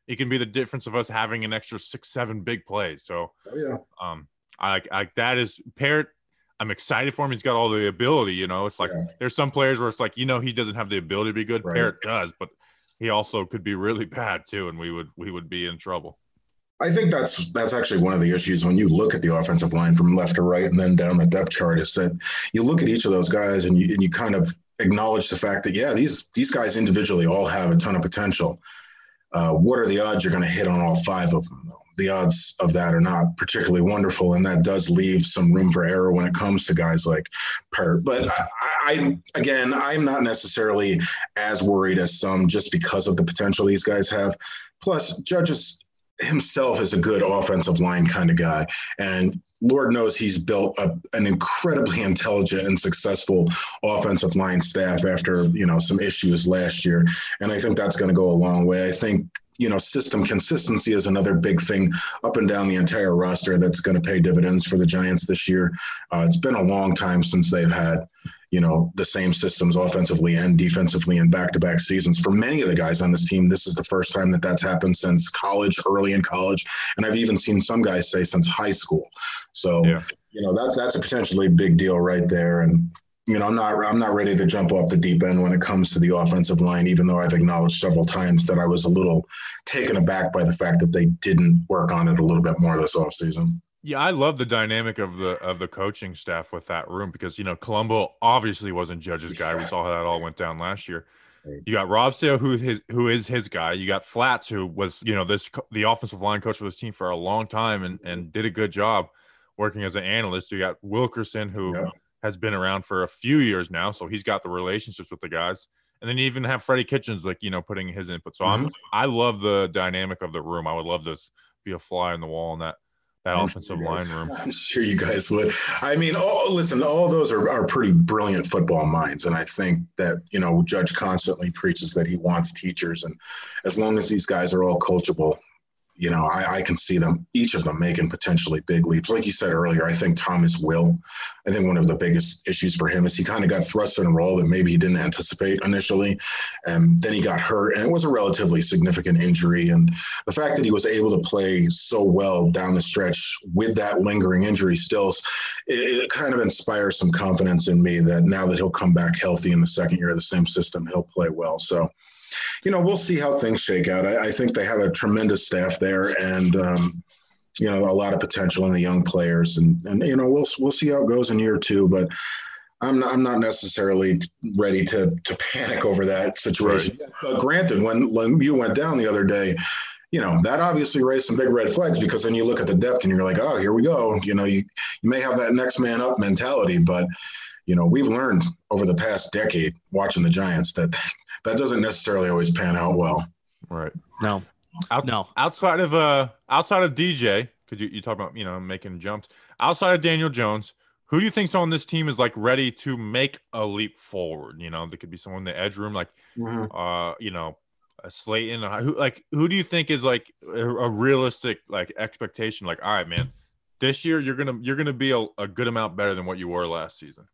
it can be the difference of us having an extra six, seven big plays. So, oh, yeah. um, I, I that is Parrott. I'm excited for him. He's got all the ability. You know, it's like Yeah. there's some players where it's like, you know, he doesn't have the ability to be good. Right. Parrott does, but he also could be really bad too, and we would we would be in trouble. I think that's that's actually one of the issues when you look at the offensive line from left to right and then down the depth chart is that you look at each of those guys and you and you kind of acknowledge the fact that, yeah, these these guys individually all have a ton of potential. Uh, what are the odds you're going to hit on all five of them, though? The odds of that are not particularly wonderful, and that does leave some room for error when it comes to guys like Parrott. But I, I, again, I'm not necessarily as worried as some just because of the potential these guys have. Plus, Judges himself is a good offensive line kind of guy, and Lord knows he's built a, an incredibly intelligent and successful offensive line staff after, you know, some issues last year. And I think that's going to go a long way. I think, you know, system consistency is another big thing up and down the entire roster that's going to pay dividends for the Giants this year. Uh, it's been a long time since they've had, you know, the same systems offensively and defensively in back-to-back seasons. For many of the guys on this team, this is the first time that that's happened since college, early in college. And I've even seen some guys say since high school. So, yeah. you know, that's, that's a potentially big deal right there. And, you know, I'm not, I'm not ready to jump off the deep end when it comes to the offensive line, even though I've acknowledged several times that I was a little taken aback by the fact that they didn't work on it a little bit more this offseason. Yeah, I love the dynamic of the of the coaching staff with that room because, you know, Colombo obviously wasn't Judge's guy. We saw how that all went down last year. You got Rob Sale, who his who is his guy. You got Flats, who was, you know, this the offensive line coach for this team for a long time and, and did a good job working as an analyst. You got Wilkerson, who yeah. has been around for a few years now, so he's got the relationships with the guys. And then you even have Freddie Kitchens, like, you know, putting his input. So mm-hmm. I'm I love the dynamic of the room. I would love to be a fly on the wall in that. That I'm offensive sure line guys, room. I'm sure you guys would. I mean, all, listen, all those are, are pretty brilliant football minds. And I think that, you know, Judge constantly preaches that he wants teachers. And as long as these guys are all coachable, you know, I, I can see them, each of them making potentially big leaps. Like you said earlier, I think Thomas will. I think one of the biggest issues for him is he kind of got thrust in a role that maybe he didn't anticipate initially. And then he got hurt, and it was a relatively significant injury. And the fact that he was able to play so well down the stretch with that lingering injury still, it, it kind of inspires some confidence in me that now that he'll come back healthy in the second year of the same system, he'll play well. So, you know, we'll see how things shake out. I, I think they have a tremendous staff there, and um, you know, a lot of potential in the young players, and and you know, we'll we'll see how it goes in year two. But I'm not, I'm not necessarily ready to to panic over that situation. Right. But granted, when when you went down the other day, you know, that obviously raised some big red flags because then you look at the depth and you're like, oh, here we go. You know, you you may have that next man up mentality, but you know, we've learned over the past decade watching the Giants that. That doesn't necessarily always pan out well. Right. No. Out, no. Outside of uh outside of D J, because you, you talk about, you know, making jumps. Outside of Daniel Jones, who do you think's on this team is like ready to make a leap forward? You know, there could be someone in the edge room, like mm-hmm. uh, you know, a Slayton. Uh, who like who do you think is like a, a realistic like expectation? Like, all right, man, this year you're gonna you're gonna be a, a good amount better than what you were last season.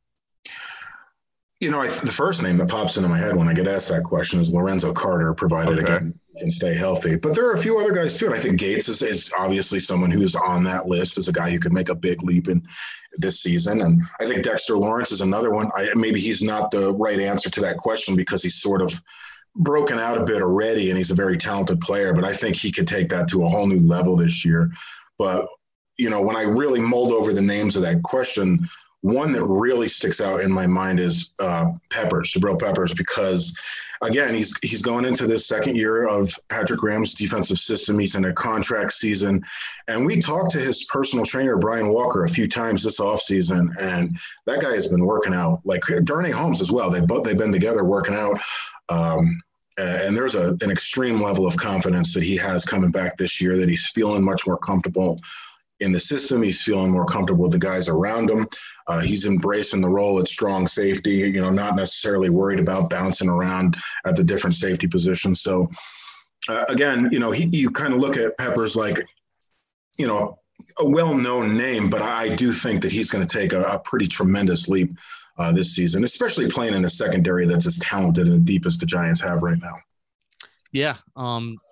You know, I, the first name that pops into my head when I get asked that question is Lorenzo Carter, provided okay. again he can stay healthy. But there are a few other guys too, and I think Gates is, is obviously someone who's on that list as a guy who could make a big leap in this season. And I think Dexter Lawrence is another one. I, maybe he's not the right answer to that question because he's sort of broken out a bit already, and he's a very talented player. But I think he could take that to a whole new level this year. But you know, when I really mulled over the names of that question, one that really sticks out in my mind is uh, Peppers, Jabril Peppers, because, again, he's he's going into this second year of Patrick Graham's defensive system. He's in a contract season. And we talked to his personal trainer, Brian Walker, a few times this offseason, and that guy has been working out. Like Darnay Holmes as well. They've, both, they've been together working out. Um, and there's a, an extreme level of confidence that he has coming back this year, that he's feeling much more comfortable in the system. He's feeling more comfortable with the guys around him. Uh, he's embracing the role at strong safety, you know, not necessarily worried about bouncing around at the different safety positions. So, uh, again, you know, he, you kind of look at Peppers like, you know, a well-known name, but I do think that he's going to take a, a pretty tremendous leap uh, this season, especially playing in a secondary that's as talented and deep as the Giants have right now. Yeah. Um,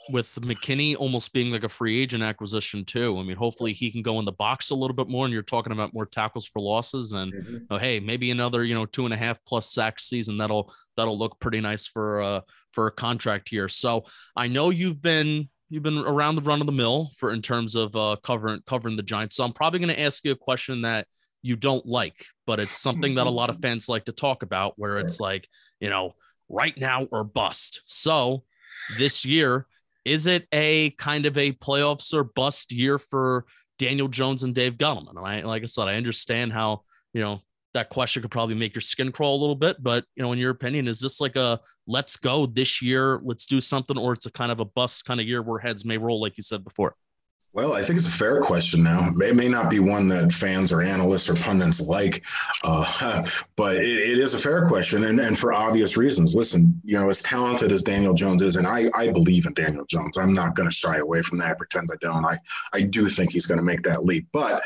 with McKinney almost being like a free agent acquisition too. I mean, hopefully he can go in the box a little bit more, and you're talking about more tackles for losses, and mm-hmm. oh, hey, maybe another, you know, two and a half plus sack season. That'll, that'll look pretty nice for, uh, for a contract here. So I know you've been, you've been around the run of the mill for, in terms of uh, covering, covering the Giants. So I'm probably going to ask you a question that you don't like, but it's something that a lot of fans like to talk about, where it's like, you know, right now or bust. So this year, is it a kind of a playoffs or bust year for Daniel Jones and Dave Gettleman? And I, like I said, I understand how, you know, that question could probably make your skin crawl a little bit, but, you know, in your opinion, is this like a let's go this year, let's do something, or it's a kind of a bust kind of year where heads may roll, like you said before? Well, I think it's a fair question now. It may not be one that fans or analysts or pundits like, uh, but it, it is a fair question, and, and for obvious reasons. Listen, you know, as talented as Daniel Jones is, and I, I believe in Daniel Jones. I'm not going to shy away from that, pretend I don't. I, I do think he's going to make that leap. But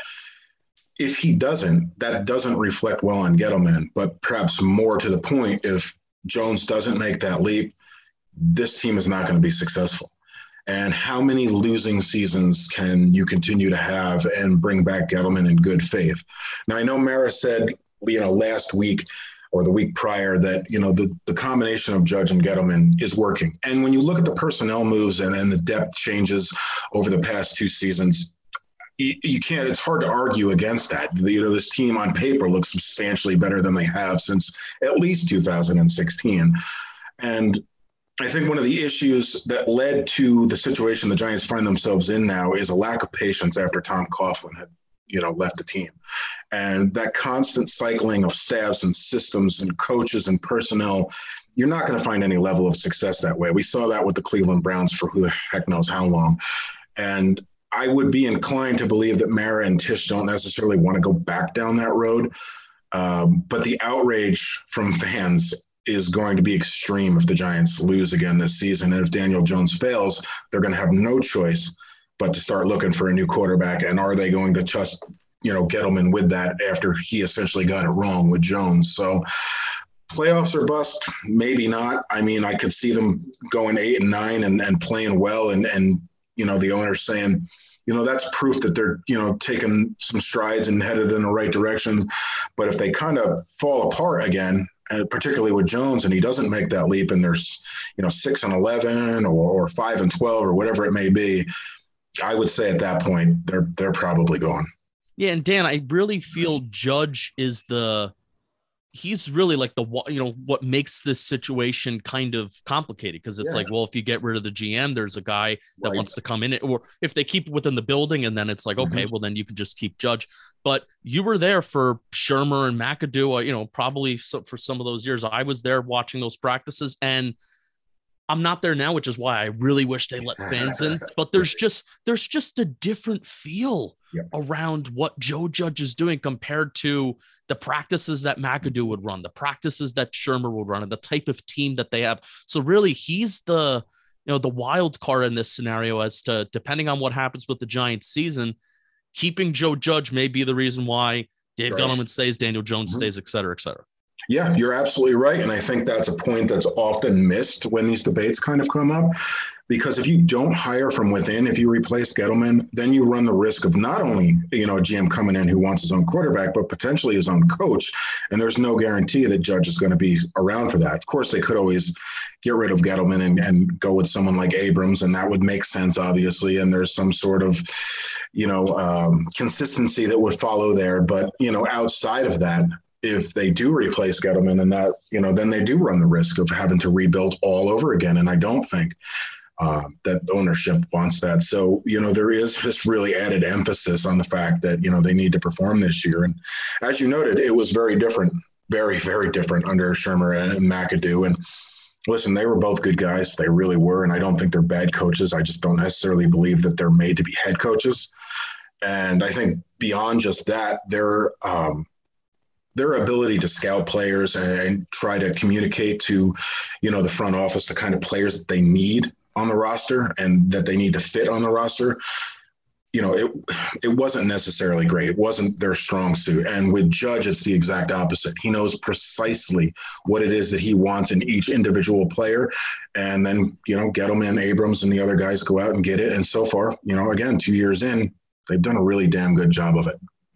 if he doesn't, that doesn't reflect well on Gettleman. But perhaps more to the point, if Jones doesn't make that leap, this team is not going to be successful. And how many losing seasons can you continue to have and bring back Gettleman in good faith? Now, I know Mara said, you know, last week or the week prior that, you know, the, the combination of Judge and Gettleman is working. And when you look at the personnel moves and, and the depth changes over the past two seasons, you, you can't, it's hard to argue against that. You know, this team on paper looks substantially better than they have since at least two thousand sixteen. And I think one of the issues that led to the situation the Giants find themselves in now is a lack of patience after Tom Coughlin had, you know, left the team. And that constant cycling of staffs and systems and coaches and personnel, you're not going to find any level of success that way. We saw that with the Cleveland Browns for who the heck knows how long. And I would be inclined to believe that Mara and Tisch don't necessarily want to go back down that road. Um, but the outrage from fans is going to be extreme if the Giants lose again this season. And if Daniel Jones fails, they're going to have no choice but to start looking for a new quarterback. And are they going to trust, you know, Gettleman with that after he essentially got it wrong with Jones? So playoffs or bust, maybe not. I mean, I could see them going eight and nine and, and playing well. And, and, you know, the owner saying, you know, that's proof that they're, you know, taking some strides and headed in the right direction. But if they kind of fall apart again, and particularly with Jones, and he doesn't make that leap, and there's, you know, six and eleven or, or five and twelve or whatever it may be, I would say at that point they're they're probably gone. Yeah, and Dan, I really feel Judge is the he's really like the, you know, what makes this situation kind of complicated, because it's yes. like, well, if you get rid of the G M, there's a guy that right. wants to come in, or if they keep within the building, and then it's like, okay, mm-hmm. well, then you can just keep Judge. But you were there for Shermer and McAdoo, you know, probably so for some of those years. I was there watching those practices, and I'm not there now, which is why I really wish they let fans in. But there's just there's just a different feel yep. around what Joe Judge is doing compared to the practices that McAdoo would run, the practices that Shermer would run, and the type of team that they have. So really, he's the, you know, the wild card in this scenario as to, depending on what happens with the Giants season, keeping Joe Judge may be the reason why Dave right. Gettleman stays, Daniel Jones mm-hmm. stays, et cetera, et cetera. Yeah, you're absolutely right. And I think that's a point that's often missed when these debates kind of come up, because if you don't hire from within, if you replace Gettleman, then you run the risk of not only, you know, a G M coming in who wants his own quarterback, but potentially his own coach. And there's no guarantee that Judge is going to be around for that. Of course, they could always get rid of Gettleman and, and go with someone like Abrams, and that would make sense, obviously. And there's some sort of, you know, um, consistency that would follow there. But, you know, outside of that, if they do replace Gettleman, and that, you know, then they do run the risk of having to rebuild all over again. And I don't think uh, that ownership wants that. So, you know, there is this really added emphasis on the fact that, you know, they need to perform this year. And as you noted, it was very different, very, very different under Shermer and McAdoo. And listen, they were both good guys. They really were. And I don't think they're bad coaches. I just don't necessarily believe that they're made to be head coaches. And I think beyond just that, they're, um, their ability to scout players and try to communicate to, you know, the front office, the kind of players that they need on the roster and that they need to fit on the roster. you know, it it wasn't necessarily great. It wasn't their strong suit. And with Judge, it's the exact opposite. He knows precisely what it is that he wants in each individual player. And then, you know, Gettleman, Abrams, and the other guys go out and get it. And so far, you know, again, two years in, they've done a really damn good job of it.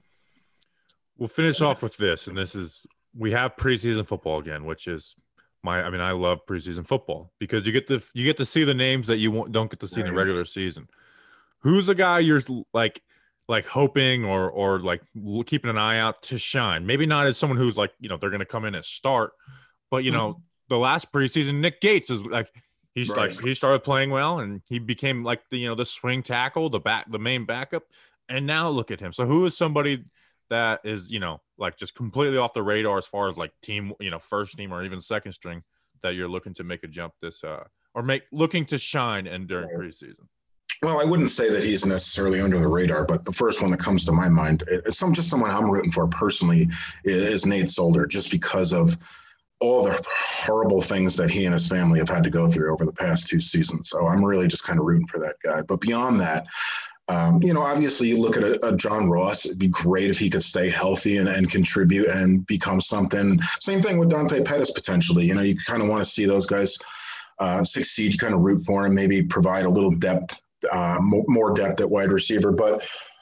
We'll finish off with this. And this is, we have preseason football again, which is my, I mean, I love preseason football because you get to, you get to see the names that you won't, don't get to see in the regular season. Who's the guy you're like, like hoping or or like keeping an eye out to shine? Maybe not as someone who's like, you know, they're going to come in and start, but you know, the last preseason, Nick Gates is like, he's right. like he started playing well and he became like the you know the swing tackle, the back, the main backup, and now look at him. So who is somebody that is you know like just completely off the radar as far as like team, you know, first team or even second string that you're looking to make a jump this uh or make looking to shine and during preseason? Well, I wouldn't say that he's necessarily under the radar, but the first one that comes to my mind is some just someone I'm rooting for personally is Nate Solder, just because of all the horrible things that he and his family have had to go through over the past two seasons. So I'm really just kind of rooting for that guy. But beyond that, um, you know, obviously you look at a, a John Ross. It'd be great if he could stay healthy and, and contribute and become something. Same thing with Dante Pettis potentially. You know, you kind of want to see those guys uh, succeed. You kind of root for him, maybe provide a little depth. Uh, more depth at wide receiver, but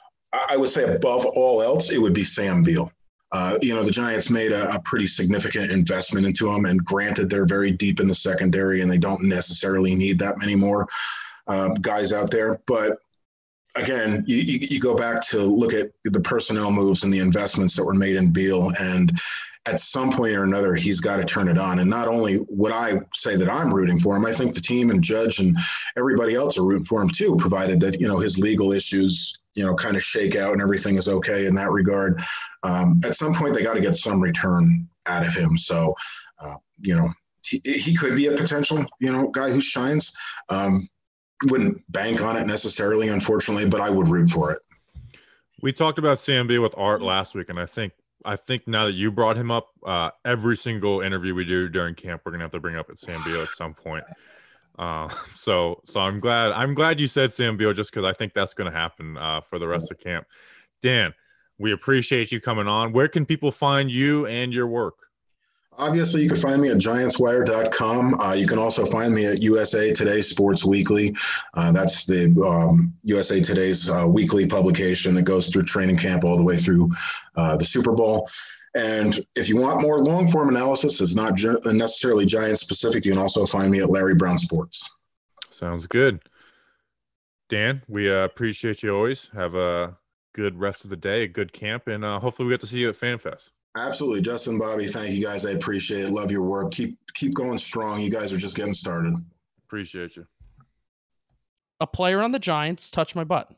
I would say above all else, it would be Sam Beal. Uh, you know, the Giants made a, a pretty significant investment into him, and granted, they're very deep in the secondary, and they don't necessarily need that many more uh, guys out there. But again, you, you, you go back to look at the personnel moves and the investments that were made in Beal, and at some point or another, he's got to turn it on. And not only would I say that I'm rooting for him, I think the team and Judge and everybody else are rooting for him too, provided that, you know, his legal issues, you know, kind of shake out and everything is okay in that regard. Um, at some point, they got to get some return out of him. So, uh, you know, he, he could be a potential, you know, guy who shines. Um, wouldn't bank on it necessarily, unfortunately, but I would root for it. We talked about Sam Beal with Art last week, and I think I think now that you brought him up, uh, every single interview we do during camp, we're gonna have to bring up at Sam Beal at some point. Uh, so, so I'm glad I'm glad you said Sam Beal, just because I think that's gonna happen uh, for the rest of camp. Dan, we appreciate you coming on. Where can people find you and your work? Obviously, you can find me at giants wire dot com. Uh, you can also find me at U S A Today Sports Weekly. Uh, that's the um, U S A Today's uh, weekly publication that goes through training camp all the way through uh, the Super Bowl. And if you want more long-form analysis, it's not gi- necessarily Giants specific. You can also find me at Larry Brown Sports. Sounds good. Dan, we uh, appreciate you always. Have a good rest of the day, a good camp, and uh, hopefully we get to see you at FanFest. Absolutely. Justin, Bobby, thank you guys. I appreciate it. Love your work. Keep keep going strong. You guys are just getting started. Appreciate you. A player on the Giants touched my butt.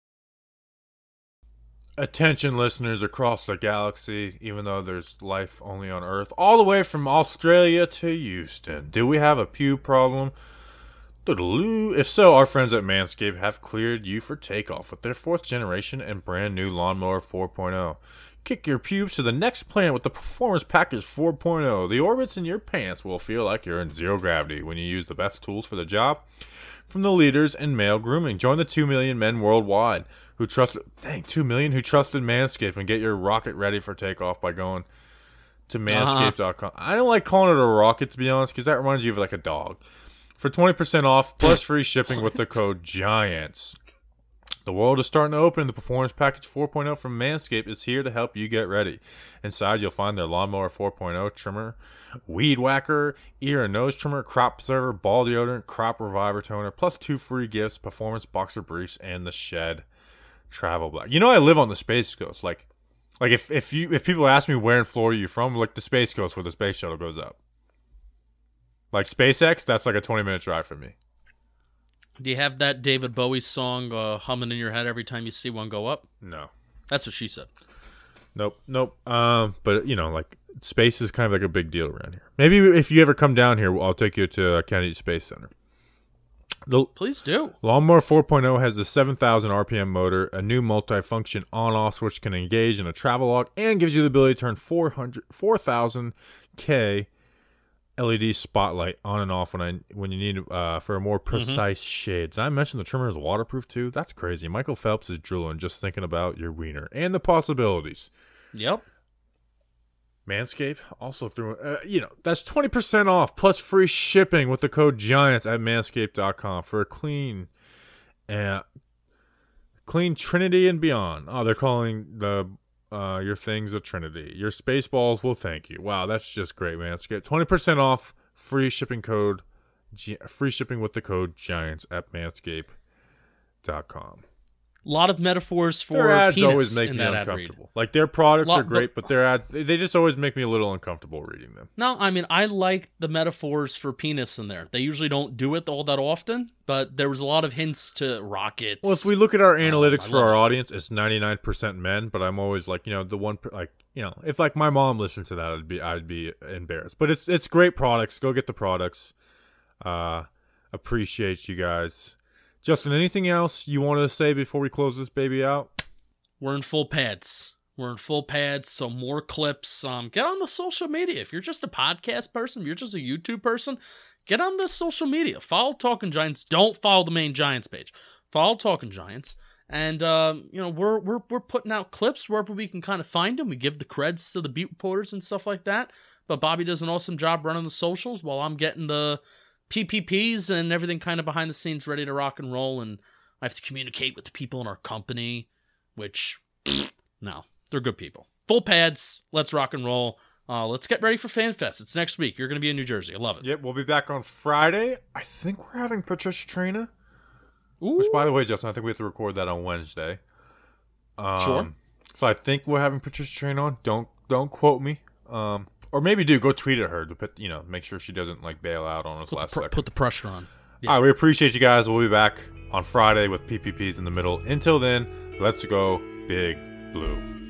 Attention listeners across the galaxy, even though there's life only on Earth, all the way from Australia to Houston. Do we have a pew problem? If so, our friends at Manscaped have cleared you for takeoff with their fourth generation and brand new Lawnmower four point oh. Kick your pubes to the next planet with the Performance Package four point oh. The orbits in your pants will feel like you're in zero gravity when you use the best tools for the job from the leaders in male grooming. Join the two million men worldwide who trusted, dang, two million who trusted Manscaped, and get your rocket ready for takeoff by going to manscaped dot com. Uh-huh. I don't like calling it a rocket, to be honest, because that reminds you of like a dog. For twenty percent off plus free shipping with the code GIANTS. The world is starting to open. The Performance Package four point oh from Manscaped is here to help you get ready. Inside, you'll find their Lawnmower four point oh trimmer, Weed Whacker, ear and nose trimmer, crop preserver, ball deodorant, crop reviver toner, plus two free gifts, Performance Boxer Briefs, and the Shed Travel Black. You know I live on the Space Coast. Like, like if, if, you, if people ask me where in Florida you're from, like the Space Coast where the space shuttle goes up. Like SpaceX, that's like a twenty-minute drive from me. Do you have that David Bowie song uh, humming in your head every time you see one go up? No. That's what she said. Nope, nope. Um, but, you know, like, space is kind of like a big deal around here. Maybe if you ever come down here, I'll take you to Kennedy Space Center. The Please do. Lawnmower four point oh has a seven thousand R P M motor, a new multi-function on-off switch can engage in a travel log, and gives you the ability to turn four hundred, four thousand K L E D spotlight on and off when I when you need uh, for a more precise mm-hmm. shade. Did I mention the trimmer is waterproof too? That's crazy. Michael Phelps is drooling just thinking about your wiener and the possibilities. Yep. Manscaped also threw, uh, you know, that's twenty percent off plus free shipping with the code GIANTS at manscaped dot com for a clean, uh, clean Trinity and beyond. Oh, they're calling the uh, your things a Trinity. Your Spaceballs will thank you. Wow, that's just great, Manscaped. twenty percent off, free shipping code, G- free shipping with the code GIANTS at manscaped dot com. A lot of metaphors for their ads penis always make in me that uncomfortable. Like their products Lot, are great, but their ads they just always make me a little uncomfortable reading them. No, I mean I like the metaphors for penis in there. They usually don't do it all that often, but there was a lot of hints to rockets. Well, if we look at our analytics um, for our it. audience, it's ninety-nine percent men. But I'm always like, you know, the one like you know, if like my mom listened to that, I'd be I'd be embarrassed. But it's it's great products. Go get the products. Uh, appreciate you guys. Justin, anything else you wanted to say before we close this baby out? We're in full pads. We're in full pads, so more clips. Um, get on the social media. If you're just a podcast person, if you're just a YouTube person, get on the social media. Follow Talking Giants. Don't follow the main Giants page. Follow Talking Giants. And, um, you know, we're, we're, we're putting out clips wherever we can kind of find them. We give the creds to the beat reporters and stuff like that. But Bobby does an awesome job running the socials while I'm getting the P P Ps and everything kind of behind the scenes ready to rock and roll, and I have to communicate with the people in our company, which, no, they're good people. Full pads, let's rock and roll. Uh, let's get ready for FanFest. It's next week. You're going to be in New Jersey. I love it. Yep, we'll be back on Friday. I think we're having Patricia Traina. Ooh. Which, by the way, Justin, I think we have to record that on Wednesday. Um, sure. So I think we're having Patricia Traina on. Don't don't quote me. Um, Or maybe do go tweet at her to put, you know, make sure she doesn't like bail out on us put last the pr- second. Put the pressure on. Yeah. All right, we appreciate you guys. We'll be back on Friday with P P Ps in the middle. Until then, let's go Big Blue.